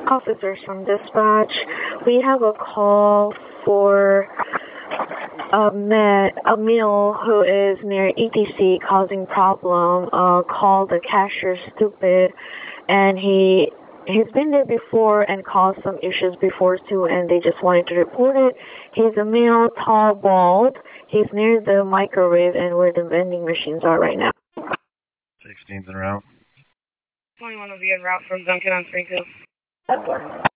Officers from dispatch, we have a call for a male who is near ETC causing problem. Called the cashier stupid, and he's been there before and caused some issues before too, and they just wanted to report it. He's a male, tall, bald. He's near the microwave and where the vending machines are right now. 16's en route. 21 will be en route from Duncan on Springfield.